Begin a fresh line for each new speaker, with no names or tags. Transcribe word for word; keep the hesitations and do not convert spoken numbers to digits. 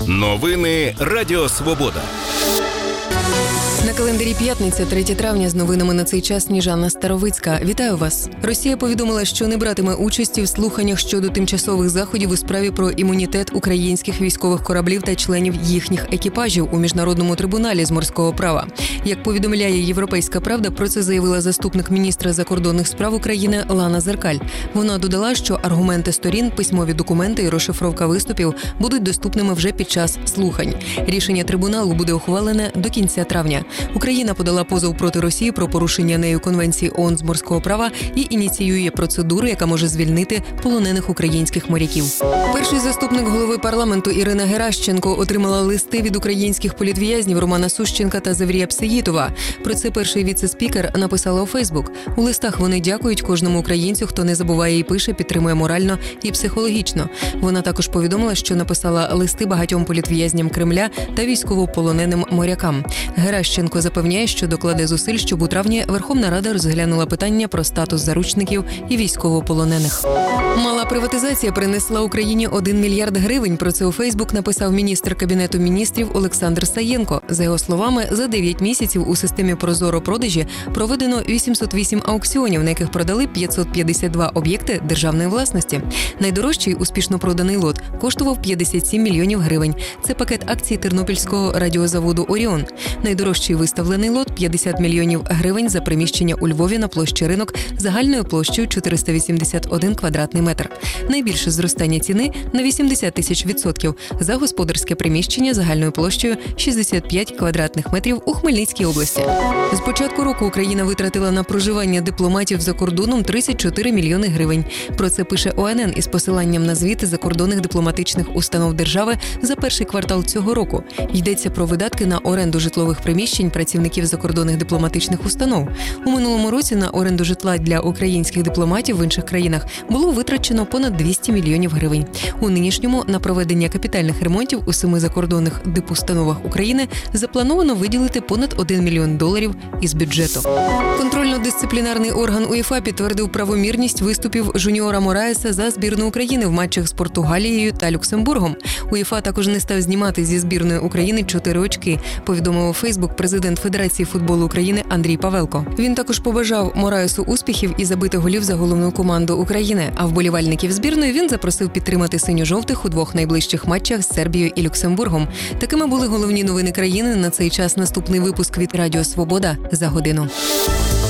Новини Радіо Свобода.
На календарі п'ятниця, третє травня, з новинами на цей час Сніжана Старовицька. Вітаю вас. Росія повідомила, що не братиме участі в слуханнях щодо тимчасових заходів у справі про імунітет українських військових кораблів та членів їхніх екіпажів у Міжнародному трибуналі з морського права. Як повідомляє «Європейська правда», про це заявила заступник міністра закордонних справ України Лана Зеркаль. Вона додала, що аргументи сторін, письмові документи і розшифровка виступів будуть доступними вже під час слухань. Рішення трибуналу буде ухвалене до кінця травня. Україна подала позов проти Росії про порушення нею Конвенції ООН з морського права і ініціює процедуру, яка може звільнити полонених українських моряків. Перший заступник голови парламенту Ірина Геращенко отримала листи від українських політв'язнів Романа Сущенка та Заврія Псеїтова. Про це перший віце-спікер написала у Фейсбук. У листах вони дякують кожному українцю, хто не забуває і пише, підтримує морально і психологічно. Вона також повідомила, що написала листи багатьом політв'язням Кремля та військовополоненим морякам. Геращенко запевняє, що докладе зусиль, щоб у травні Верховна Рада розглянула питання про статус заручників і військовополонених. Мала приватизація принесла Україні один мільярд гривень. Про це у Фейсбук написав міністр Кабінету міністрів Олександр Саєнко. За його словами, за дев'ять місяців у системі Прозоро-продажі проведено вісімсот вісім аукціонів, на яких продали п'ятсот п'ятдесят два об'єкти державної власності. Найдорожчий успішно проданий лот коштував п'ятдесят сім мільйонів гривень. Це пакет акцій Тернопільського радіозаводу «Оріон». Найдорожчий виставлений лот – п'ятдесят мільйонів гривень за приміщення у Львові на площі Ринок загальною площею чотириста вісімдесят один квадратний метр. Найбільше зростання ціни – на вісімдесят тисяч відсотків за господарське приміщення загальною площею шістдесят п'ять квадратних метрів у Хмельницькій області. З початку року Україна витратила на проживання дипломатів за кордоном тридцять чотири мільйони гривень. Про це пише О Ен Ен із посиланням на звіти закордонних дипломатичних установ держави за перший квартал цього року. Йдеться про видатки на оренду житлових приміщень працівників закордонних дипломатичних установ. У минулому році на оренду житла для українських дипломатів в інших країнах було витрачено понад двісті мільйонів гривень. У нинішньому на проведення капітальних ремонтів у семи закордонних дипустановах України заплановано виділити понад один мільйон доларів із бюджету. Контрольно-дисциплінарний орган УЄФА підтвердив правомірність виступів Жуніора Мораєса за збірну України в матчах з Португалією та Люксембургом. УЄФА також не став знімати зі збірної України чотири очки, повідомив у Фейсбук президент Федерації футболу України Андрій Павелко. Він також побажав Мораєсу успіхів і забити голів за головну команду України, а вболівальників збірної він запросив підтримати синьо-жовтих у двох найближчих матчах з Сербією і Люксембургом. Такими були головні новини країни на цей час. Наступний випуск від Радіо Свобода за годину.